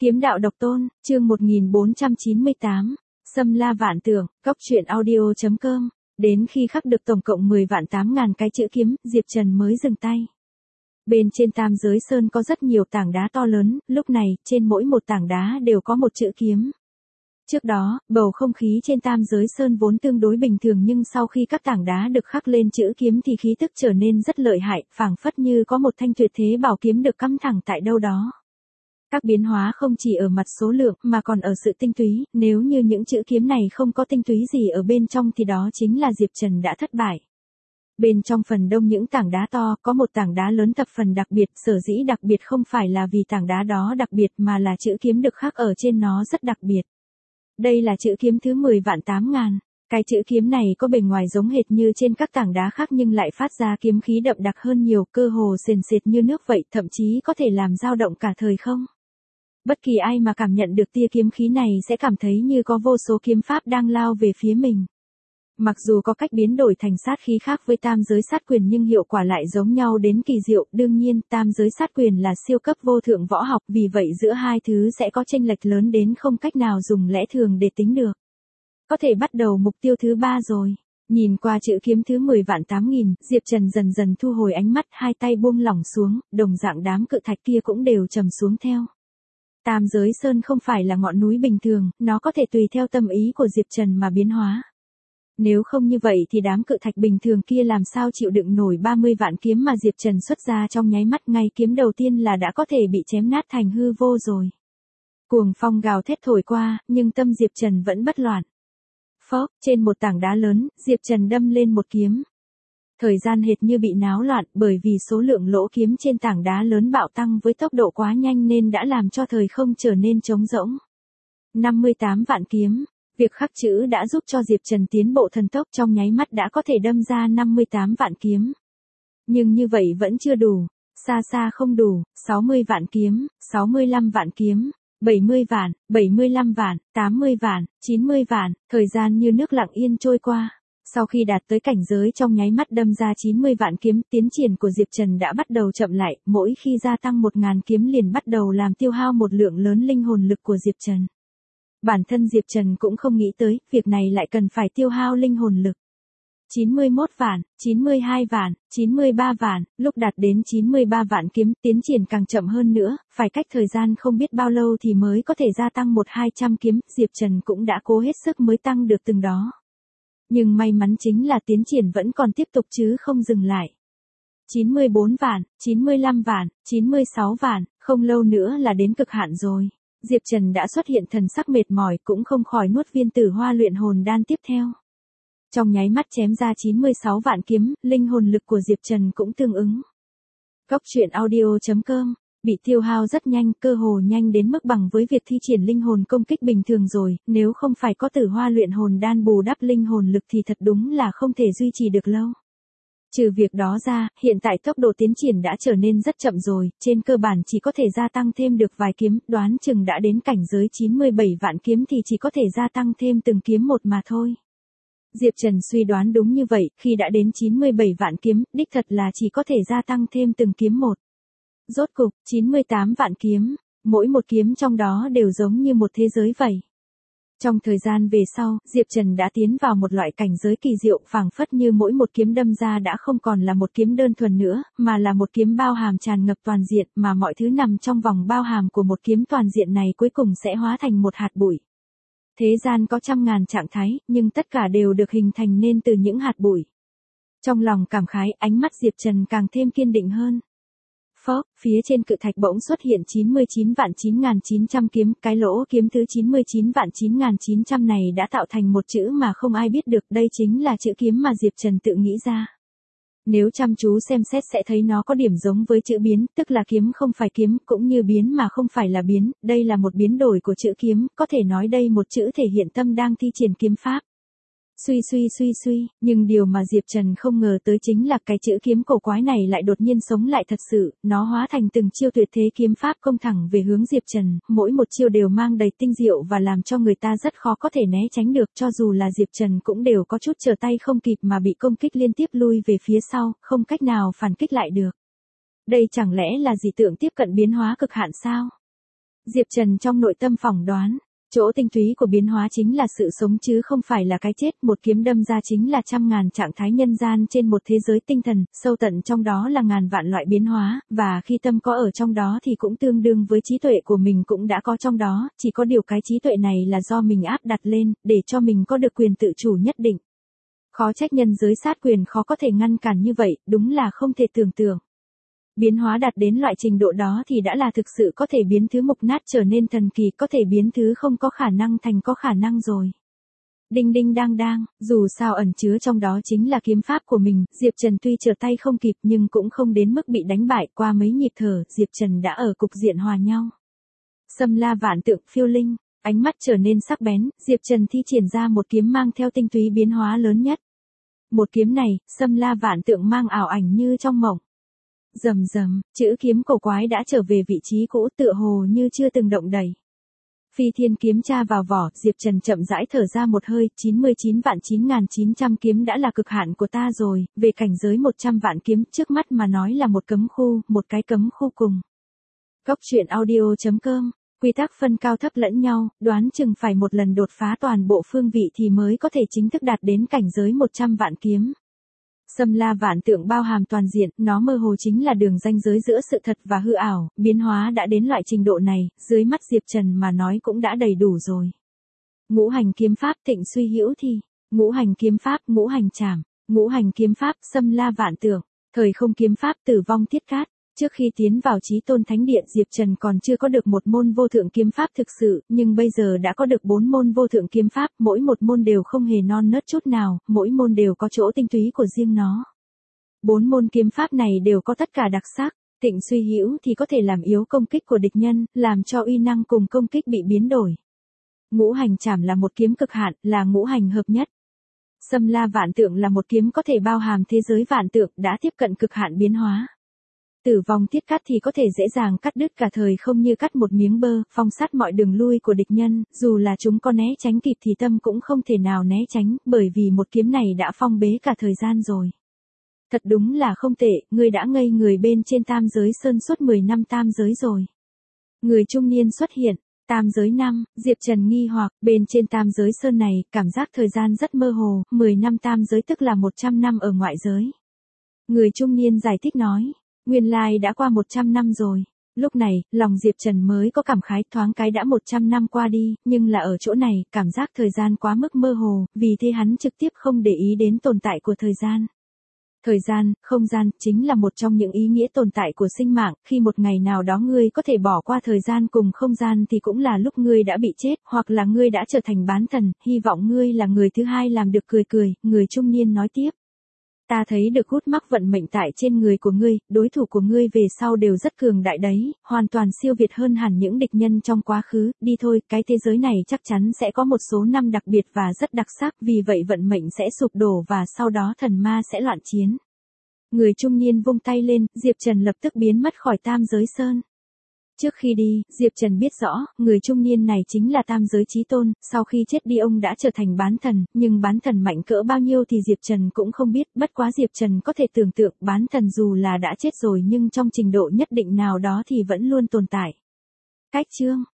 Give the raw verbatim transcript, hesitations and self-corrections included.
Kiếm đạo độc tôn, chương một nghìn bốn trăm chín mươi tám, Xâm la vạn tượng, cốc truyện audio chấm com. Đến khi khắc được tổng cộng mười vạn tám ngàn cái chữ kiếm, Diệp Trần mới dừng tay. Bên trên Tam Giới Sơn có rất nhiều tảng đá to lớn, lúc này, trên mỗi một tảng đá đều có một chữ kiếm. Trước đó, bầu không khí trên Tam Giới Sơn vốn tương đối bình thường nhưng sau khi các tảng đá được khắc lên chữ kiếm thì khí tức trở nên rất lợi hại, phảng phất như có một thanh tuyệt thế bảo kiếm được cắm thẳng tại đâu đó. Các biến hóa không chỉ ở mặt số lượng mà còn ở sự tinh túy, nếu như những chữ kiếm này không có tinh túy gì ở bên trong thì đó chính là Diệp Trần đã thất bại. Bên trong phần đông những tảng đá to, có một tảng đá lớn thập phần đặc biệt, sở dĩ đặc biệt không phải là vì tảng đá đó đặc biệt mà là chữ kiếm được khắc ở trên nó rất đặc biệt. Đây là chữ kiếm thứ mười vạn tám ngàn. Cái chữ kiếm này có bề ngoài giống hệt như trên các tảng đá khác nhưng lại phát ra kiếm khí đậm đặc hơn nhiều, cơ hồ sền sệt như nước vậy, thậm chí có thể làm dao động cả thời không. Bất kỳ ai mà cảm nhận được tia kiếm khí này sẽ cảm thấy như có vô số kiếm pháp đang lao về phía mình. Mặc dù có cách biến đổi thành sát khí khác với tam giới sát quyền nhưng hiệu quả lại giống nhau đến kỳ diệu, đương nhiên tam giới sát quyền là siêu cấp vô thượng võ học, vì vậy giữa hai thứ sẽ có chênh lệch lớn đến không cách nào dùng lẽ thường để tính được. Có thể bắt đầu mục tiêu thứ ba rồi. Nhìn qua chữ kiếm thứ mười vạn tám nghìn, Diệp Trần dần dần thu hồi ánh mắt, hai tay buông lỏng xuống, đồng dạng đám cự thạch kia cũng đều trầm xuống theo. Tam Giới Sơn không phải là ngọn núi bình thường, nó có thể tùy theo tâm ý của Diệp Trần mà biến hóa. Nếu không như vậy thì đám cự thạch bình thường kia làm sao chịu đựng nổi ba mươi vạn kiếm mà Diệp Trần xuất ra trong nháy mắt, ngay kiếm đầu tiên là đã có thể bị chém nát thành hư vô rồi. Cuồng phong gào thét thổi qua, nhưng tâm Diệp Trần vẫn bất loạn. Phốc, trên một tảng đá lớn, Diệp Trần đâm lên một kiếm. Thời gian hệt như bị náo loạn, bởi vì số lượng lỗ kiếm trên tảng đá lớn bạo tăng với tốc độ quá nhanh nên đã làm cho thời không trở nên trống rỗng. năm mươi tám vạn kiếm. Việc khắc chữ đã giúp cho Diệp Trần tiến bộ thần tốc, trong nháy mắt đã có thể đâm ra năm mươi tám vạn kiếm. Nhưng như vậy vẫn chưa đủ, xa xa không đủ, sáu mươi vạn kiếm, sáu mươi lăm vạn kiếm, bảy mươi vạn, bảy mươi lăm vạn, tám mươi vạn, chín mươi vạn, thời gian như nước lặng yên trôi qua. Sau khi đạt tới cảnh giới trong nháy mắt đâm ra chín mươi vạn kiếm, tiến triển của Diệp Trần đã bắt đầu chậm lại, mỗi khi gia tăng một nghìn kiếm liền bắt đầu làm tiêu hao một lượng lớn linh hồn lực của Diệp Trần. Bản thân Diệp Trần cũng không nghĩ tới, việc này lại cần phải tiêu hao linh hồn lực. chín mươi mốt vạn, chín mươi hai vạn, chín mươi ba vạn, lúc đạt đến chín mươi ba vạn kiếm, tiến triển càng chậm hơn nữa, phải cách thời gian không biết bao lâu thì mới có thể gia tăng một hai trăm kiếm, Diệp Trần cũng đã cố hết sức mới tăng được từng đó. Nhưng may mắn chính là tiến triển vẫn còn tiếp tục chứ không dừng lại. chín mươi bốn vạn, chín mươi lăm vạn, chín mươi sáu vạn, không lâu nữa là đến cực hạn rồi. Diệp Trần đã xuất hiện thần sắc mệt mỏi, cũng không khỏi nuốt viên tử hoa luyện hồn đan tiếp theo. Trong nháy mắt chém ra chín mươi sáu vạn kiếm, linh hồn lực của Diệp Trần cũng tương ứng. Cốc truyện audio chấm com, bị tiêu hao rất nhanh, cơ hồ nhanh đến mức bằng với việc thi triển linh hồn công kích bình thường rồi, nếu không phải có tử hoa luyện hồn đan bù đắp linh hồn lực thì thật đúng là không thể duy trì được lâu. Trừ việc đó ra, hiện tại tốc độ tiến triển đã trở nên rất chậm rồi, trên cơ bản chỉ có thể gia tăng thêm được vài kiếm, đoán chừng đã đến cảnh giới chín mươi bảy vạn kiếm thì chỉ có thể gia tăng thêm từng kiếm một mà thôi. Diệp Trần suy đoán đúng như vậy, khi đã đến chín mươi bảy vạn kiếm, đích thật là chỉ có thể gia tăng thêm từng kiếm một. Rốt cục, chín mươi tám vạn kiếm, mỗi một kiếm trong đó đều giống như một thế giới vậy. Trong thời gian về sau, Diệp Trần đã tiến vào một loại cảnh giới kỳ diệu, phảng phất như mỗi một kiếm đâm ra đã không còn là một kiếm đơn thuần nữa, mà là một kiếm bao hàm tràn ngập toàn diện, mà mọi thứ nằm trong vòng bao hàm của một kiếm toàn diện này cuối cùng sẽ hóa thành một hạt bụi. Thế gian có trăm ngàn trạng thái, nhưng tất cả đều được hình thành nên từ những hạt bụi. Trong lòng cảm khái, ánh mắt Diệp Trần càng thêm kiên định hơn. Phốc, phía trên cự thạch bỗng xuất hiện chín mươi chín vạn chín nghìn chín trăm kiếm, cái lỗ kiếm thứ chín mươi chín vạn chín nghìn chín trăm này đã tạo thành một chữ mà không ai biết được, đây chính là chữ kiếm mà Diệp Trần tự nghĩ ra. Nếu chăm chú xem xét sẽ thấy nó có điểm giống với chữ biến, tức là kiếm không phải kiếm, cũng như biến mà không phải là biến, đây là một biến đổi của chữ kiếm, có thể nói đây một chữ thể hiện tâm đang thi triển kiếm pháp. Suy suy suy suy, nhưng điều mà Diệp Trần không ngờ tới chính là cái chữ kiếm cổ quái này lại đột nhiên sống lại thật sự, nó hóa thành từng chiêu tuyệt thế kiếm pháp công thẳng về hướng Diệp Trần, mỗi một chiêu đều mang đầy tinh diệu và làm cho người ta rất khó có thể né tránh được, cho dù là Diệp Trần cũng đều có chút trở tay không kịp mà bị công kích liên tiếp lui về phía sau, không cách nào phản kích lại được. Đây chẳng lẽ là dị tượng tiếp cận biến hóa cực hạn sao? Diệp Trần trong nội tâm phỏng đoán, chỗ tinh túy của biến hóa chính là sự sống chứ không phải là cái chết, một kiếm đâm ra chính là trăm ngàn trạng thái nhân gian trên một thế giới tinh thần, sâu tận trong đó là ngàn vạn loại biến hóa, và khi tâm có ở trong đó thì cũng tương đương với trí tuệ của mình cũng đã có trong đó, chỉ có điều cái trí tuệ này là do mình áp đặt lên, để cho mình có được quyền tự chủ nhất định. Khó trách nhân giới sát quyền khó có thể ngăn cản như vậy, đúng là không thể tưởng tượng. Biến hóa đạt đến loại trình độ đó thì đã là thực sự có thể biến thứ mục nát trở nên thần kỳ, có thể biến thứ không có khả năng thành có khả năng rồi. Đinh đinh đang đang, dù sao ẩn chứa trong đó chính là kiếm pháp của mình, Diệp Trần tuy trở tay không kịp nhưng cũng không đến mức bị đánh bại, qua mấy nhịp thở, Diệp Trần đã ở cục diện hòa nhau. Xâm la vạn tượng phiêu linh, ánh mắt trở nên sắc bén, Diệp Trần thi triển ra một kiếm mang theo tinh túy biến hóa lớn nhất. Một kiếm này, xâm la vạn tượng mang ảo ảnh như trong mộng. Rầm rầm, chữ kiếm cổ quái đã trở về vị trí cũ tựa hồ như chưa từng động đậy. Phi thiên kiếm tra vào vỏ, Diệp Trần chậm rãi thở ra một hơi, chín mươi chín vạn chín nghìn chín trăm kiếm đã là cực hạn của ta rồi, về cảnh giới một trăm vạn kiếm, trước mắt mà nói là một cấm khu, một cái cấm khu cùng. Góc truyện audio chấm com, quy tắc phân cao thấp lẫn nhau, đoán chừng phải một lần đột phá toàn bộ phương vị thì mới có thể chính thức đạt đến cảnh giới một trăm vạn kiếm. Xâm la vạn tượng bao hàm toàn diện, nó mơ hồ chính là đường ranh giới giữa sự thật và hư ảo, biến hóa đã đến loại trình độ này, dưới mắt Diệp Trần mà nói cũng đã đầy đủ rồi. Ngũ hành kiếm pháp thịnh suy hữu thi, ngũ hành kiếm pháp ngũ hành trảm, ngũ hành kiếm pháp xâm la vạn tượng, thời không kiếm pháp tử vong thiết cát. Trước khi tiến vào Chí Tôn Thánh Điện, Diệp Trần còn chưa có được một môn vô thượng kiếm pháp thực sự, nhưng bây giờ đã có được bốn môn vô thượng kiếm pháp, mỗi một môn đều không hề non nớt chút nào, mỗi môn đều có chỗ tinh túy của riêng nó. Bốn môn kiếm pháp này đều có tất cả đặc sắc, thịnh suy hữu thì có thể làm yếu công kích của địch nhân, làm cho uy năng cùng công kích bị biến đổi. Ngũ hành trảm là một kiếm cực hạn, là ngũ hành hợp nhất. Xâm la vạn tượng là một kiếm có thể bao hàm thế giới vạn tượng, đã tiếp cận cực hạn biến hóa. Tử vong thiết cắt thì có thể dễ dàng cắt đứt cả thời không như cắt một miếng bơ, phong sát mọi đường lui của địch nhân, dù là chúng có né tránh kịp thì tâm cũng không thể nào né tránh, bởi vì một kiếm này đã phong bế cả thời gian rồi. Thật đúng là không tệ, ngươi đã ngây người bên trên tam giới sơn suốt mười năm tam giới rồi. Người trung niên xuất hiện, tam giới năm, Diệp Trần nghi hoặc, bên trên tam giới sơn này, cảm giác thời gian rất mơ hồ, mười năm tam giới tức là một trăm năm ở ngoại giới. Người trung niên giải thích nói. Nguyên lai đã qua một trăm năm rồi. Lúc này, lòng Diệp Trần mới có cảm khái, thoáng cái đã một trăm năm qua đi, nhưng là ở chỗ này, cảm giác thời gian quá mức mơ hồ, vì thế hắn trực tiếp không để ý đến tồn tại của thời gian. Thời gian, không gian, chính là một trong những ý nghĩa tồn tại của sinh mạng, khi một ngày nào đó ngươi có thể bỏ qua thời gian cùng không gian thì cũng là lúc ngươi đã bị chết, hoặc là ngươi đã trở thành bán thần, hy vọng ngươi là người thứ hai làm được cười cười, người trung niên nói tiếp. Ta thấy được hút mắc vận mệnh tại trên người của ngươi, đối thủ của ngươi về sau đều rất cường đại đấy, hoàn toàn siêu việt hơn hẳn những địch nhân trong quá khứ, đi thôi, cái thế giới này chắc chắn sẽ có một số năm đặc biệt và rất đặc sắc, vì vậy vận mệnh sẽ sụp đổ và sau đó thần ma sẽ loạn chiến. Người trung niên vung tay lên, Diệp Trần lập tức biến mất khỏi tam giới sơn. Trước khi đi, Diệp Trần biết rõ, người trung niên này chính là tam giới chí tôn, sau khi chết đi ông đã trở thành bán thần, nhưng bán thần mạnh cỡ bao nhiêu thì Diệp Trần cũng không biết, bất quá Diệp Trần có thể tưởng tượng bán thần dù là đã chết rồi nhưng trong trình độ nhất định nào đó thì vẫn luôn tồn tại. Cách chương